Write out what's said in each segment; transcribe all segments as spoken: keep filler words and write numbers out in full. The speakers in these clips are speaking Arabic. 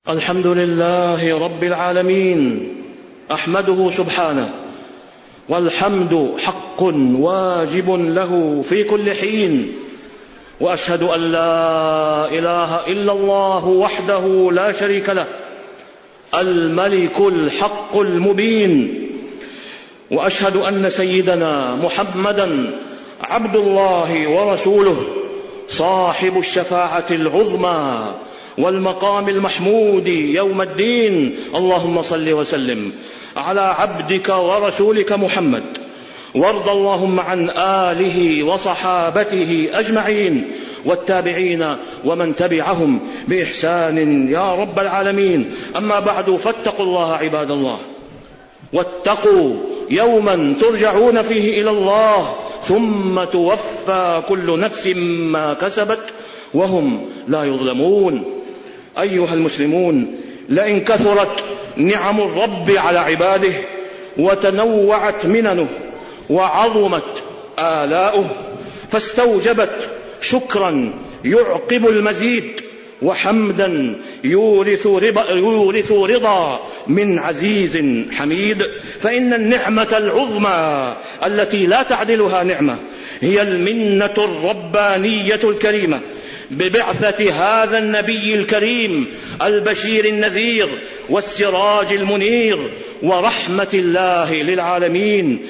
الحمد لله رب العالمين، أحمده سبحانه، والحمد حق واجب له في كل حين، وأشهد أن لا إله إلا الله وحده لا شريك له، الملك الحق المبين. وأشهد أن سيدنا محمدا عبد الله ورسوله، صاحب الشفاعة العظمى والمقام المحمود يوم الدين. اللهم صل وسلم على عبدك ورسولك محمد، وارض اللهم عن آله وصحابته أجمعين، والتابعين ومن تبعهم بإحسان يا رب العالمين. أما بعد، فاتقوا الله عباد الله، واتقوا يوما ترجعون فيه إلى الله، ثم توفى كل نفس ما كسبت وهم لا يظلمون. أيها المسلمون، لئن كثرت نعم الرب على عباده، وتنوعت مننه، وعظمت آلاؤه، فاستوجبت شكرا يعقب المزيد، وحمدا يورث رضا, يورث رضا من عزيز حميد. فإن النعمة العظمى التي لا تعدلها نعمة هي المنة الربانية الكريمة ببعثة هذا النبي الكريم البشير النذير والسراج المنير ورحمة الله للعالمين.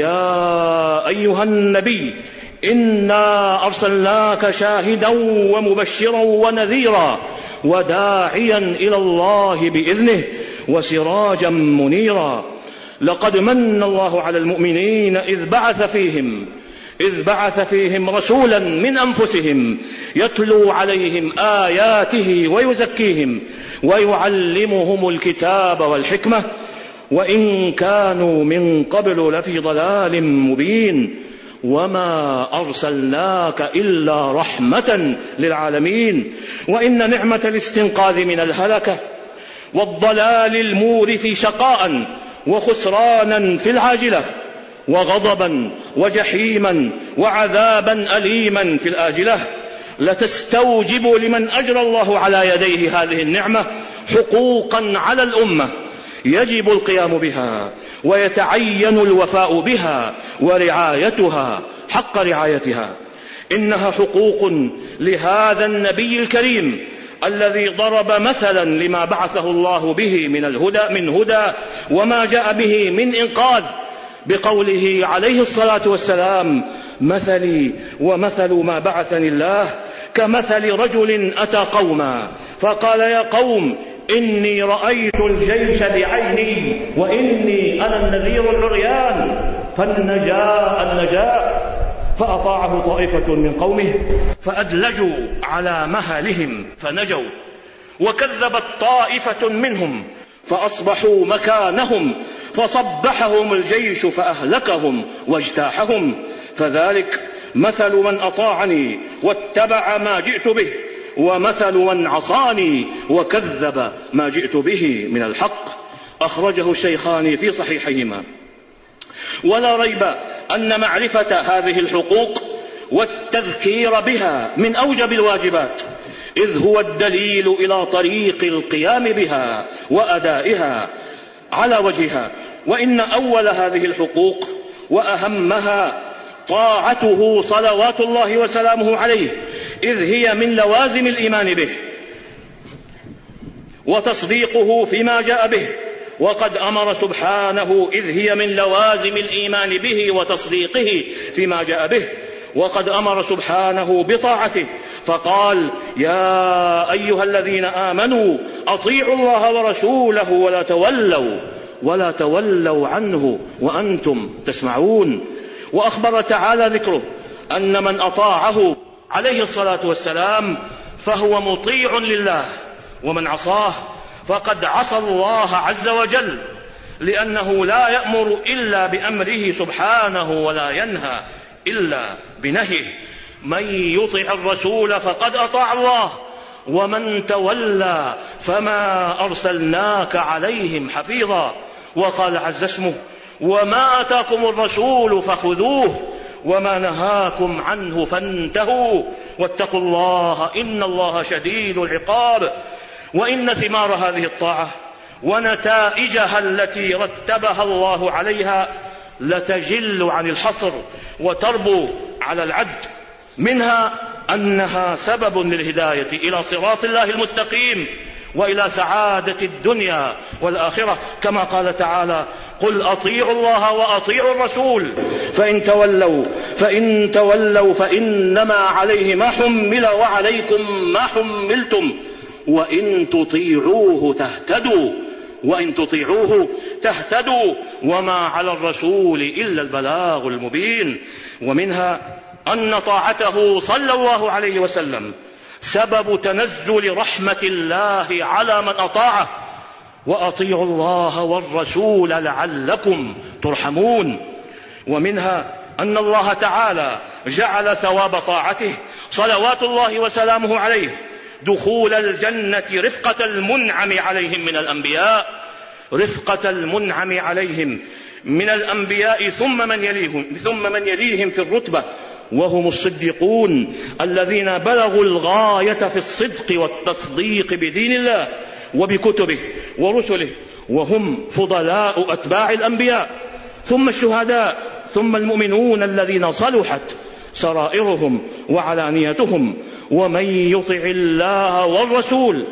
يا أيها النبي، إنا أرسلناك شاهدا ومبشرا ونذيرا وداعيا إلى الله بإذنه وسراجا منيرا. لقد من الله على المؤمنين إذ بعث فيهم إذ بعث فيهم رسولا من أنفسهم يتلو عليهم آياته ويزكيهم ويعلمهم الكتاب والحكمة، وإن كانوا من قبل لفي ضلال مبين. وما أرسلناك إلا رحمة للعالمين. وإن نعمة الاستنقاذ من الهلكة والضلال المورث شقاء وخسرانا في العاجلة، وغضبا وجحيما وعذابا أليما في الآجلة، لتستوجب لمن أجرى الله على يديه هذه النعمة حقوقا على الأمة يجب القيام بها، ويتعين الوفاء بها ورعايتها حق رعايتها. إنها حقوق لهذا النبي الكريم الذي ضرب مثلا لما بعثه الله به من الهدى من هدى وما جاء به من إنقاذ، بقوله عليه الصلاة والسلام: مثلي ومثل ما بعثني الله كمثل رجل أتى قوما فقال: يا قوم، إني رأيت الجيش بعيني، وإني أنا النذير العريان، فالنجاء النجاء. فأطاعه طائفة من قومه فأدلجوا على مهلهم فنجوا، وكذبت طائفة منهم فأصبحوا مكانهم فصبحهم الجيش فأهلكهم واجتاحهم. فذلك مثل من أطاعني واتبع ما جئت به، ومثل من عصاني وكذب ما جئت به من الحق. أخرجه الشيخان في صحيحيهما. ولا ريب أن معرفة هذه الحقوق والتذكير بها من أوجب الواجبات، إذ هو الدليل إلى طريق القيام بها وأدائها على وجهها. وإن أول هذه الحقوق وأهمها طاعته صلوات الله وسلامه عليه، إذ هي من لوازم الإيمان به وتصديقه فيما جاء به. وقد أمر سبحانه، إذ هي من لوازم الإيمان به وتصديقه فيما جاء به، وقد أمر سبحانه بطاعته فقال: يا أيها الذين آمنوا أطيعوا الله ورسوله ولا تولوا ولا تولوا عنه وأنتم تسمعون. وأخبر تعالى ذكره أن من أطاعه عليه الصلاة والسلام فهو مطيع لله، ومن عصاه فقد عصى الله عز وجل، لأنه لا يأمر إلا بأمره سبحانه ولا ينهى إلا بنهيه. من يطع الرسول فقد أطاع الله، ومن تولى فما أرسلناك عليهم حفيظا. وقال عز اسمه: وما آتاكم الرسول فخذوه وما نهاكم عنه فانتهوا واتقوا الله إن الله شديد العقاب. وإن ثمار هذه الطاعة ونتائجها التي رتبها الله عليها لتجل عن الحصر وتربو على العد. منها أنها سبب للهداية إلى صراط الله المستقيم وإلى سعادة الدنيا والآخرة، كما قال تعالى: قل أطيعوا الله وأطيعوا الرسول فإن تولوا فإن تولوا فإنما عليه ما حمل وعليكم ما حملتم وإن تطيعوه تهتدوا وإن تطيعوه تهتدوا وما على الرسول إلا البلاغ المبين. ومنها أن طاعته صلى الله عليه وسلم سبب تنزل رحمة الله على من أطاعه، وأطيعوا الله والرسول لعلكم ترحمون. ومنها أن الله تعالى جعل ثواب طاعته صلوات الله وسلامه عليه دخول الجنة رفقة المنعم عليهم من الأنبياء رفقة المنعم عليهم من الأنبياء ثم من يليهم ثم من يليهم في الرتبة، وهم الصديقون الذين بلغوا الغاية في الصدق والتصديق بدين الله وبكتبه ورسله، وهم فضلاء أتباع الأنبياء، ثم الشهداء، ثم المؤمنون الذين صلحت سرائرهم وعلانيتهم. ومن يطع الله والرسول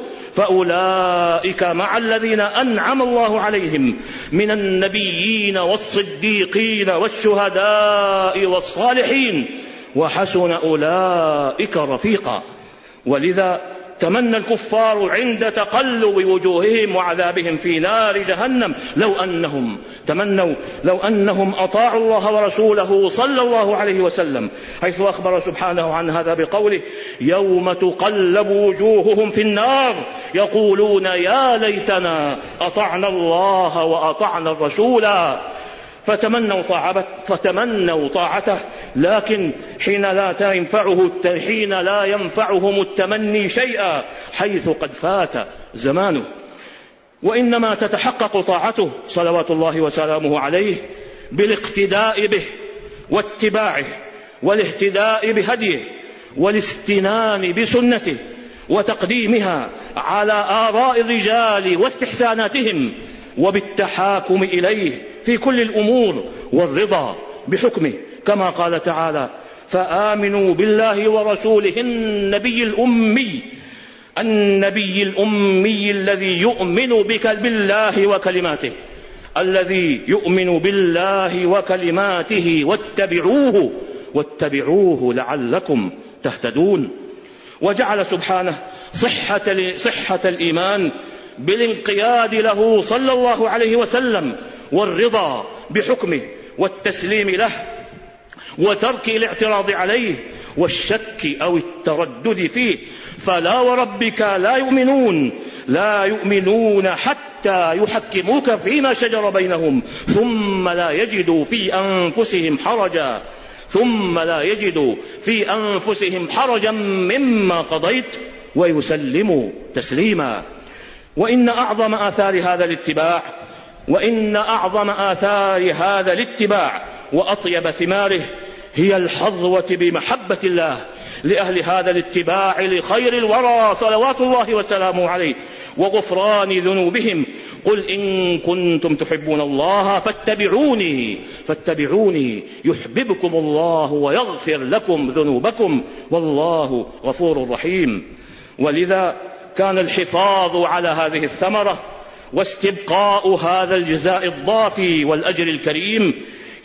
فأولئك مع الذين أنعم الله عليهم من النبيين والصديقين والشهداء والصالحين وحسن أولئك رفيقا. ولذا تمنى الكفار عند تقلب وجوههم وعذابهم في نار جهنم لو أنهم تمنوا لو أنهم أطاعوا الله ورسوله صلى الله عليه وسلم، حيث أخبر سبحانه عن هذا بقوله: يوم تقلب وجوههم في النار يقولون يا ليتنا أطعنا الله وأطعنا الرسول. فتمنوا طاعته, فتمنوا طاعته لكن حين لا ينفعه حين لا ينفعهم التمني شيئا، حيث قد فات زمانه. وإنما تتحقق طاعته صلوات الله وسلامه عليه بالاقتداء به واتباعه والاهتداء بهديه والاستنان بسنته وتقديمها على آراء الرجال واستحساناتهم، وبالتحاكم إليه في كل الأمور والرضا بحكمه، كما قال تعالى: فآمنوا بالله ورسوله النبي الأمي النبي الأمي الذي يؤمن بك بالله وكلماته الذي يؤمن بالله وكلماته واتبعوه واتبعوه لعلكم تهتدون. وجعل سبحانه صحة, صحة الإيمان بالانقياد له صلى الله عليه وسلم والرضا بحكمه والتسليم له وترك الاعتراض عليه والشك أو التردد فيه. فلا وربك لا يؤمنون لا يؤمنون حتى يحكموك فيما شجر بينهم ثم لا يجدوا في أنفسهم حرجا ثم لا يجدوا في أنفسهم حرجا مما قضيت ويسلموا تسليما. وإن أعظم آثار هذا الاتباع وإن أعظم آثار هذا الاتباع وأطيب ثماره هي الحظوة بمحبة الله لأهل هذا الاتباع لخير الورى صلوات الله وسلامه عليه وغفران ذنوبهم. قل إن كنتم تحبون الله فاتبعوني فاتبعوني يحببكم الله ويغفر لكم ذنوبكم والله غفور رحيم. ولذا كان الحفاظ على هذه الثمرة واستبقاء هذا الجزاء الضافي والأجر الكريم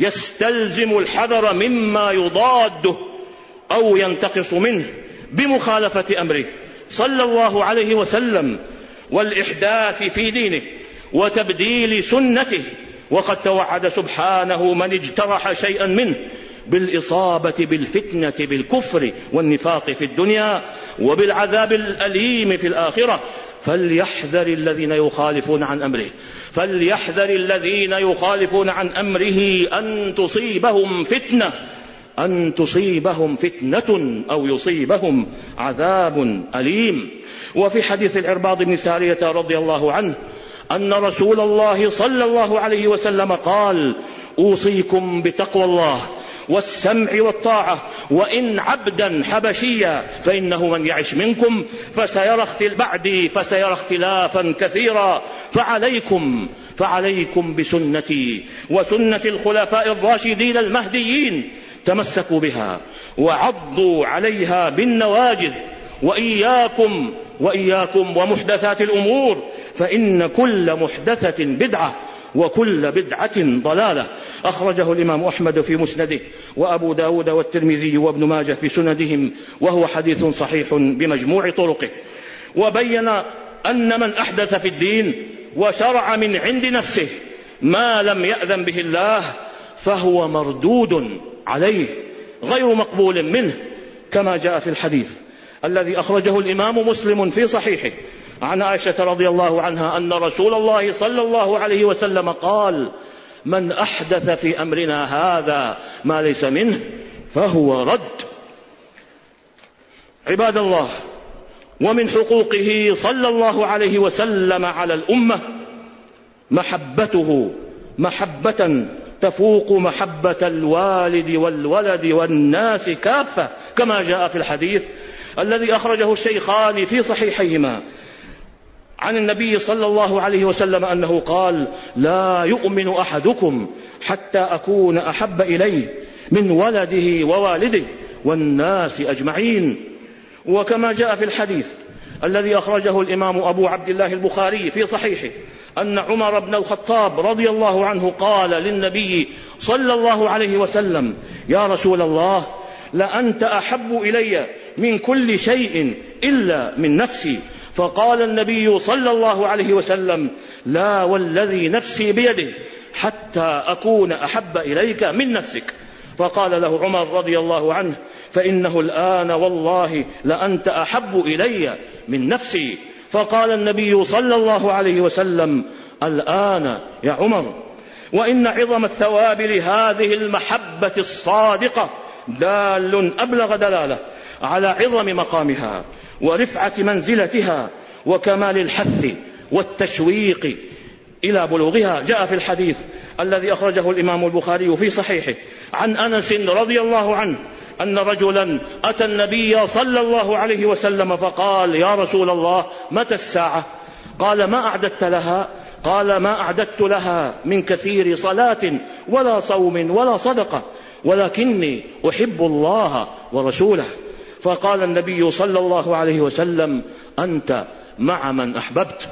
يستلزم الحذر مما يضاده أو ينتقص منه بمخالفة أمره صلى الله عليه وسلم والإحداث في دينه وتبديل سنته. وقد توعد سبحانه من اجترح شيئا منه بالإصابة بالفتنة بالكفر والنفاق في الدنيا وبالعذاب الأليم في الآخرة. فليحذر الذين يخالفون عن أمره فليحذر الذين يخالفون عن أمره أن تصيبهم فتنة أن تصيبهم فتنة أو يصيبهم عذاب أليم. وفي حديث العرباض بن سارية رضي الله عنه أن رسول الله صلى الله عليه وسلم قال: أوصيكم بتقوى الله والسمع والطاعة، وإن عبدا حبشيا، فإنه من يعش منكم فسيرى بعدي فسيرى اختلافا كثيرا، فعليكم فعليكم بسنتي وسنة الخلفاء الراشدين المهديين، تمسكوا بها وعضوا عليها بالنواجذ، وإياكم وإياكم ومحدثات الأمور، فإن كل محدثة بدعة وكل بدعة ضلالة. أخرجه الإمام أحمد في مسنده، وأبو داود والترمذي وابن ماجه في سندهم، وهو حديث صحيح بمجموع طرقه. وبين أن من أحدث في الدين وشرع من عند نفسه ما لم يأذن به الله فهو مردود عليه غير مقبول منه، كما جاء في الحديث الذي أخرجه الإمام مسلم في صحيحه عن عائشة رضي الله عنها أن رسول الله صلى الله عليه وسلم قال: من أحدث في أمرنا هذا ما ليس منه فهو رد. عباد الله، ومن حقوقه صلى الله عليه وسلم على الأمة محبته محبة تفوق محبة الوالد والولد والناس كافة، كما جاء في الحديث الذي أخرجه الشيخان في صحيحيهما عن النبي صلى الله عليه وسلم أنه قال: لا يؤمن أحدكم حتى أكون أحب إليه من ولده ووالده والناس أجمعين. وكما جاء في الحديث الذي أخرجه الإمام أبو عبد الله البخاري في صحيحه أن عمر بن الخطاب رضي الله عنه قال للنبي صلى الله عليه وسلم: يا رسول الله، لأنت أحب إلي من كل شيء إلا من نفسي. فقال النبي صلى الله عليه وسلم: لا والذي نفسي بيده حتى أكون أحب إليك من نفسك. فقال له عمر رضي الله عنه: فإنه الآن والله لأنت أحب إلي من نفسي. فقال النبي صلى الله عليه وسلم: الآن يا عمر. وإن عظم الثواب لهذه المحبة الصادقة دال أبلغ دلالة على عظم مقامها ورفعة منزلتها وكمال الحث والتشويق إلى بلوغها. جاء في الحديث الذي أخرجه الإمام البخاري في صحيحه عن أنس رضي الله عنه أن رجلا أتى النبي صلى الله عليه وسلم فقال: يا رسول الله، متى الساعة؟ قال: ما أعددت لها؟ قال: ما أعددت لها من كثير صلاة ولا صوم ولا صدقة، ولكني أحب الله ورسوله. فقال النبي صلى الله عليه وسلم: أنت مع من أحببت.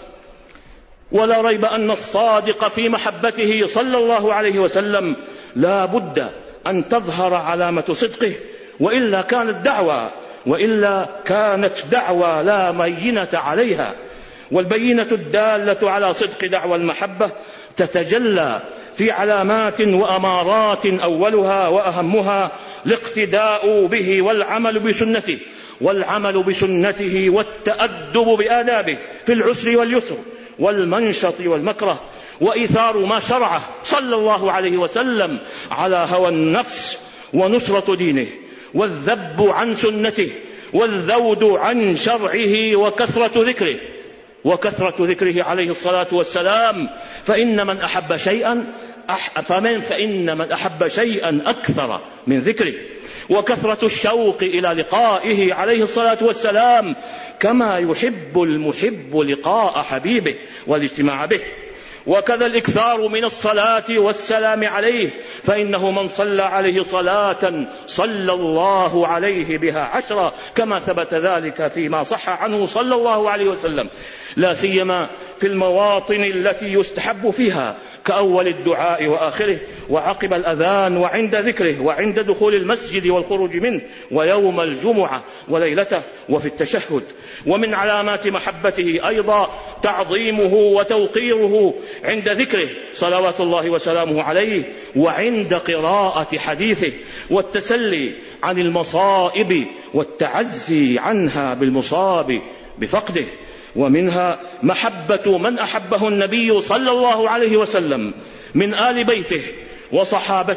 ولا ريب أن الصادق في محبته صلى الله عليه وسلم لا بد أن تظهر علامة صدقه، وإلا كانت دعوى وإلا كانت دعوى لا بينة عليها. والبينة الدالة على صدق دعوى المحبة تتجلى في علامات وأمارات، أولها وأهمها الاقتداء به والعمل بسنته والعمل بسنته والتأدب بآدابه في العسر واليسر والمنشط والمكره، وإيثار ما شرعه صلى الله عليه وسلم على هوى النفس ونصرة دينه، والذب عن سنته والذود عن شرعه وكثرة ذكره وكثرة ذكره عليه الصلاة والسلام. فإن من أحب شيئا أح... فمن فإن من أحب شيئا أكثر من ذكره، وكثرة الشوق إلى لقائه عليه الصلاة والسلام كما يحب المحب لقاء حبيبه والاجتماع به. وكذا الإكثار من الصلاة والسلام عليه، فإنه من صلى عليه صلاة صلى الله عليه بها عشرا، كما ثبت ذلك فيما صح عنه صلى الله عليه وسلم، لا سيما في المواطن التي يستحب فيها كأول الدعاء وآخره، وعقب الأذان، وعند ذكره، وعند دخول المسجد والخروج منه، ويوم الجمعة وليلته، وفي التشهد. ومن علامات محبته أيضا تعظيمه وتوقيره عند ذكره صلوات الله وسلامه عليه، وعند قراءة حديثه، والتسلي عن المصائب والتعزي عنها بالمصاب بفقده. ومنها محبة من أحبه النبي صلى الله عليه وسلم من آل بيته وصحابته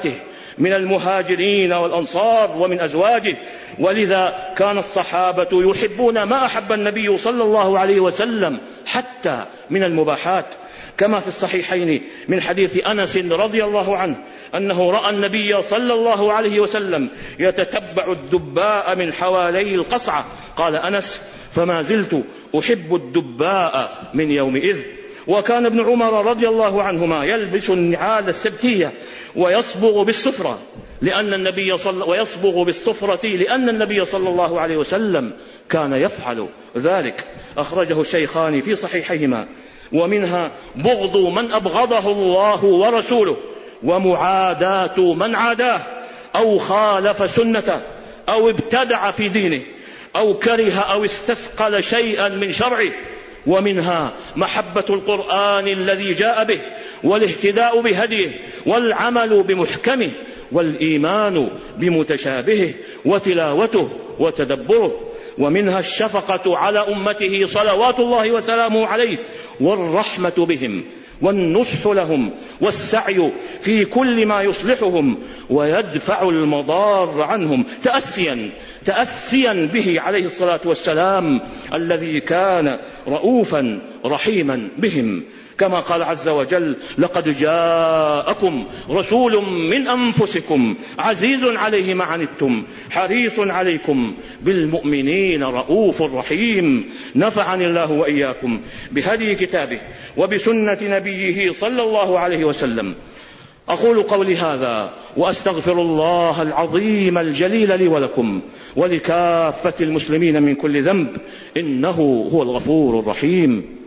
من المهاجرين والأنصار ومن أزواجه، ولذا كان الصحابة يحبون ما أحب النبي صلى الله عليه وسلم حتى من المباحات، كما في الصحيحين من حديث أنس رضي الله عنه أنه رأى النبي صلى الله عليه وسلم يتتبع الدباء من حوالي القصعة. قال أنس: فما زلت أحب الدباء من يومئذ. وكان ابن عمر رضي الله عنهما يلبس النعال السبتية ويصبغ بالصفرة لأن النبي صلى ويصبغ بالصفرة لأن النبي صلى الله عليه وسلم كان يفعل ذلك. أخرجه الشيخان في صحيحيهما. ومنها بغض من أبغضه الله ورسوله، ومعاداة من عاداه أو خالف سنته أو ابتدع في دينه أو كره أو استثقل شيئا من شرعه. ومنها محبة القرآن الذي جاء به والاهتداء بهديه والعمل بمحكمه والإيمان بمتشابهه وتلاوته وتدبره. ومنها الشفقة على أمته صلوات الله وسلامه عليه والرحمة بهم والنصح لهم والسعي في كل ما يصلحهم ويدفع المضار عنهم، تأسيا تأسيا به عليه الصلاة والسلام الذي كان رؤوفا رحيما بهم، كما قال عز وجل: لقد جاءكم رسول من أنفسكم عزيز عليه ما عنتم حريص عليكم بالمؤمنين رؤوف رحيم. نفعني الله وإياكم بهدي كتابه وبسنة نبيه صلى الله عليه وسلم. أقول قولي هذا وأستغفر الله العظيم الجليل لي ولكم ولكافة المسلمين من كل ذنب، إنه هو الغفور الرحيم.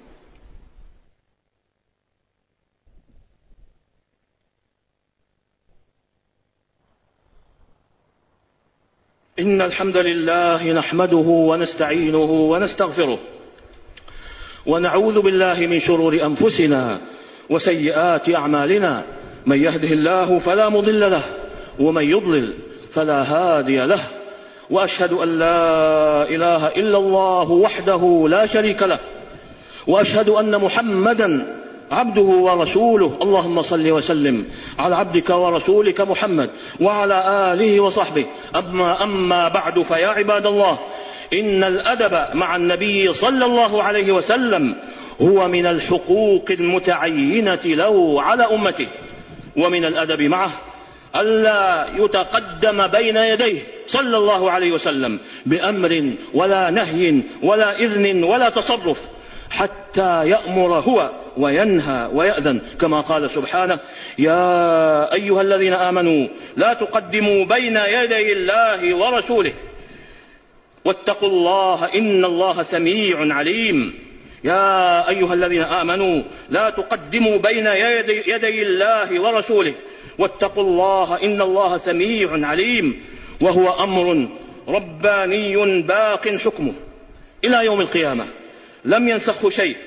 إن الحمد لله نحمده ونستعينه ونستغفره ونعوذ بالله من شرور أنفسنا وسيئات أعمالنا، من يهده الله فلا مضل له ومن يضلل فلا هادي له، وأشهد أن لا إله إلا الله وحده لا شريك له، وأشهد أن محمدا عبده ورسوله. اللهم صل وسلم على عبدك ورسولك محمد وعلى آله وصحبه. أما, أما بعد، فيا عباد الله، إن الأدب مع النبي صلى الله عليه وسلم هو من الحقوق المتعينة له على أمته، ومن الأدب معه ألا يتقدم بين يديه صلى الله عليه وسلم بأمر ولا نهي ولا إذن ولا تصرف حتى يأمر هو وينهى ويأذن، كما قال سبحانه: يا أيها الذين آمنوا لا تقدموا بين يدي الله ورسوله واتقوا الله إن الله سميع عليم. يا أيها الذين آمنوا لا تقدموا بين يدي, يدي الله ورسوله واتقوا الله إن الله سميع عليم. وهو أمر رباني باق حكمه إلى يوم القيامة لم ينسخه شيء،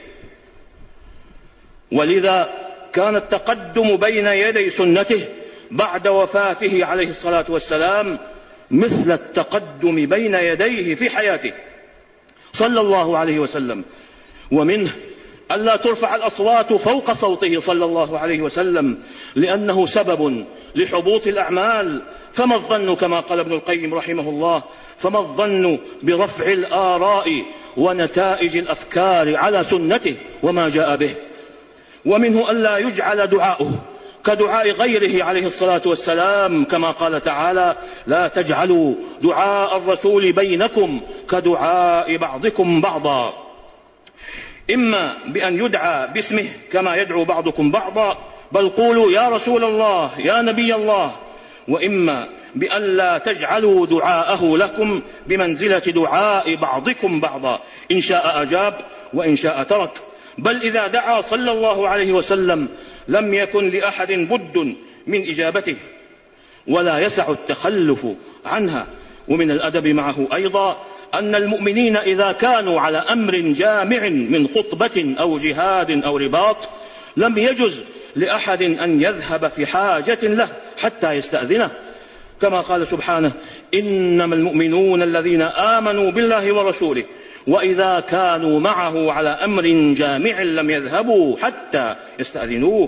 ولذا كان التقدم بين يدي سنته بعد وفاته عليه الصلاة والسلام مثل التقدم بين يديه في حياته صلى الله عليه وسلم. ومنه ألا ترفع الأصوات فوق صوته صلى الله عليه وسلم لأنه سبب لحبوط الأعمال. فما الظن، كما قال ابن القيم رحمه الله، فما الظن برفع الآراء ونتائج الأفكار على سنته وما جاء به. ومنه ألا يجعل دعاؤه كدعاء غيره عليه الصلاة والسلام، كما قال تعالى: لا تجعلوا دعاء الرسول بينكم كدعاء بعضكم بعضا، إما بأن يدعى باسمه كما يدعو بعضكم بعضا، بل قولوا يا رسول الله يا نبي الله، وإما بأن لا تجعلوا دعاءه لكم بمنزلة دعاء بعضكم بعضا، إن شاء أجاب وإن شاء ترك. بل إذا دعا صلى الله عليه وسلم لم يكن لأحد بد من إجابته ولا يسع التخلف عنها. ومن الأدب معه أيضا أن المؤمنين إذا كانوا على أمر جامع من خطبة أو جهاد أو رباط لم يجز لأحد أن يذهب في حاجة له حتى يستأذنه، كما قال سبحانه: إنما المؤمنون الذين آمنوا بالله ورسوله وإذا كانوا معه على أمر جامع لم يذهبوا حتى يستأذنوه.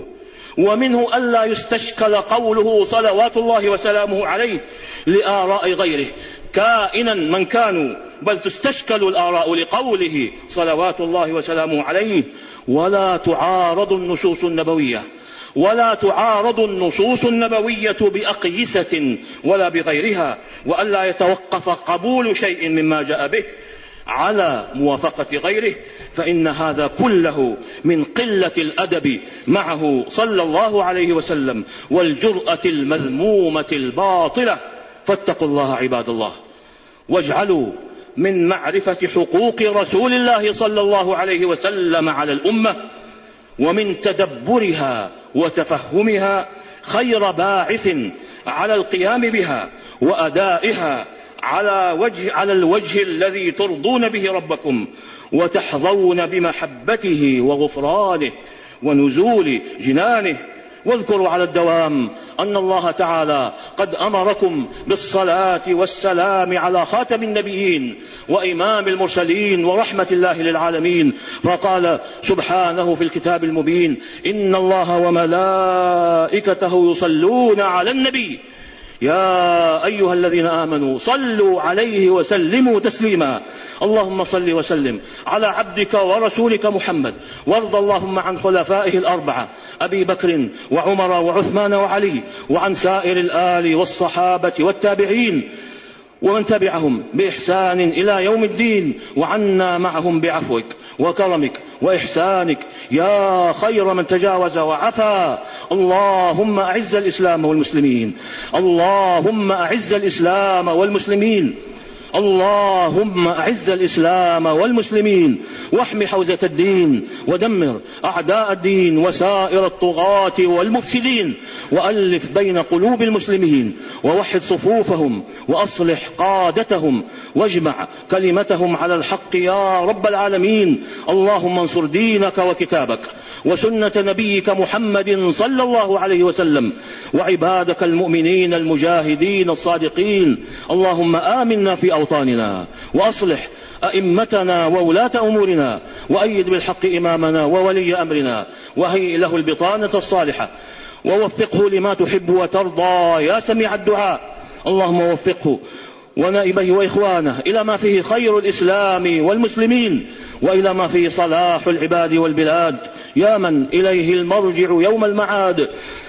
ومنه ألا يستشكل قوله صلوات الله وسلامه عليه لآراء غيره كائنا من كانوا، بل تستشكل الآراء لقوله صلوات الله وسلامه عليه. ولا تعارض النصوص النبوية ولا تعارض النصوص النبوية بأقيسة ولا بغيرها، وألا يتوقف قبول شيء مما جاء به على موافقة غيره، فإن هذا كله من قلة الأدب معه صلى الله عليه وسلم والجرأة المذمومة الباطلة. فاتقوا الله عباد الله، واجعلوا من معرفة حقوق رسول الله صلى الله عليه وسلم على الأمة ومن تدبرها وتفهمها خير باعث على القيام بها وأدائها على وجه على الوجه الذي ترضون به ربكم وتحظون بمحبته وغفرانه ونزول جنانه. واذكروا على الدوام أن الله تعالى قد أمركم بالصلاة والسلام على خاتم النبيين وإمام المرسلين ورحمة الله للعالمين، فقال سبحانه في الكتاب المبين: إن الله وملائكته يصلون على النبي يا أيها الذين آمنوا صلوا عليه وسلموا تسليما. اللهم صل وسلم على عبدك ورسولك محمد، وارض اللهم عن خلفائه الأربعة أبي بكر وعمر وعثمان وعلي، وعن سائر الآل والصحابة والتابعين ومن تبعهم بإحسان إلى يوم الدين، وعنا معهم بعفوك وكرمك وإحسانك يا خير من تجاوز وعفا. اللهم أعز الإسلام والمسلمين، اللهم أعز الإسلام والمسلمين، اللهم أعز الإسلام والمسلمين، واحم حوزة الدين، ودمر أعداء الدين وسائر الطغاة والمفسدين، وألف بين قلوب المسلمين، ووحد صفوفهم، وأصلح قادتهم، واجمع كلمتهم على الحق يا رب العالمين. اللهم انصر دينك وكتابك وسنة نبيك محمد صلى الله عليه وسلم وعبادك المؤمنين المجاهدين الصادقين. اللهم آمنا في أوطاننا، وأصلح أئمتنا وولاة أمورنا، وأيد بالحق إمامنا وولي أمرنا، وهيئ له البطانة الصالحة، ووفقه لما تحب وترضى يا سميع الدعاء. اللهم وفقه ونائبه وإخوانه إلى ما فيه خير الإسلام والمسلمين، وإلى ما فيه صلاح العباد والبلاد، يا من إليه المرجع يوم المعاد.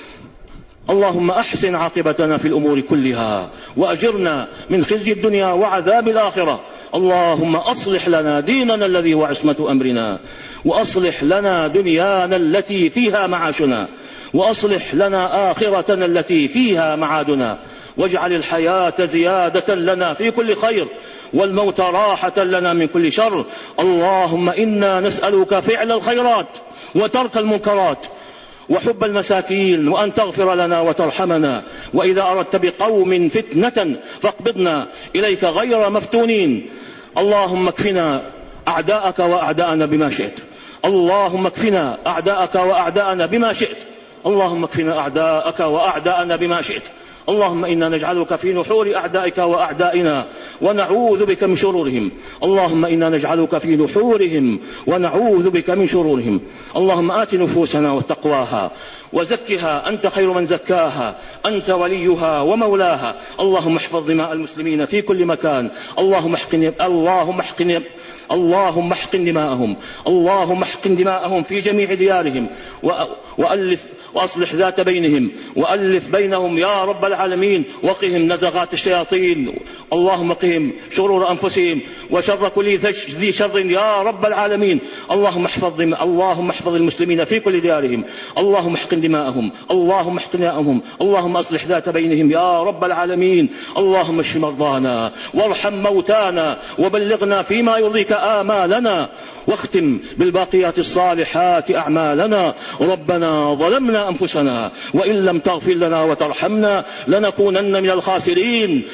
اللهم أحسن عاقبتنا في الأمور كلها، وأجرنا من خزي الدنيا وعذاب الآخرة. اللهم أصلح لنا ديننا الذي هو عصمة أمرنا، وأصلح لنا دنيانا التي فيها معاشنا، وأصلح لنا آخرتنا التي فيها معادنا، واجعل الحياة زيادة لنا في كل خير، والموت راحة لنا من كل شر. اللهم إنا نسألك فعل الخيرات وترك المنكرات وحب المساكين، وأن تغفر لنا وترحمنا، وإذا أردت بقوم فتنة فاقبضنا إليك غير مفتونين. اللهم اكفنا أعداءك وأعداءنا بما شئت، اللهم اكفنا أعداءك وأعداءنا بما شئت، اللهم اكفنا أعداءك وأعداءنا بما شئت. اللهم إنا نجعلك في نحور أعدائك وأعدائنا ونعوذ بك من شرورهم. اللهم إنا نجعلك في نحورهم ونعوذ بك من شرورهم. اللهم آت نفوسنا وتقواها وزكها، أنت خير من زكاها، أنت وليها ومولاها. اللهم احفظ دماء المسلمين في كل مكان، اللهم احقن اللهم احقن اللهم احقن دماءهم، اللهم احقن دماءهم في جميع ديارهم، وألف وأصلح ذات بينهم، وألف بينهم يا رب العالمين، وقهم نزغات الشياطين. اللهم قهم شرور أنفسهم وشر كل ذي شر يا رب العالمين. اللهم احفظ اللهم احفظ المسلمين في كل ديارهم، اللهم احقن دماءهم، اللهم احقن دماءهم، اللهم أصلح ذات بينهم يا رب العالمين. اللهم اشف مرضانا وارحم موتانا، وبلغنا فيما يرضيك آمالنا، واختم بالباقيات الصالحات أعمالنا. ربنا ظلمنا أنفسنا، وإن لم تغفر لنا وترحمنا لنكونن من الخاسرين.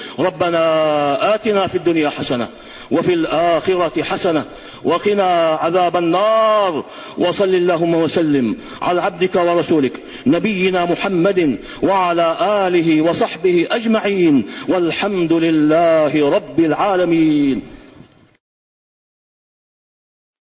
ربنا آتنا في الدنيا حسنة وفي الآخرة حسنة وقنا عذاب النار. وصل اللهم وسلم على عبدك ورسولك نبينا محمد وعلى آله وصحبه أجمعين، والحمد لله رب العالمين.